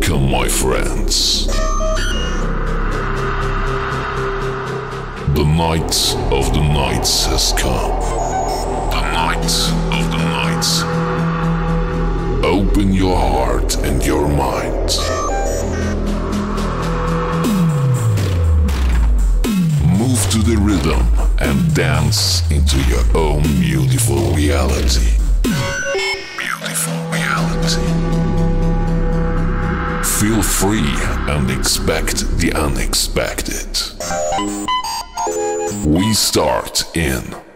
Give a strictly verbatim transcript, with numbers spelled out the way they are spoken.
Welcome, my friends. The night of the nights has come. The night of the nights. Open your heart and your mind. Move to the rhythm and dance into your own beautiful reality. Beautiful reality. Feel free and expect the unexpected. We start in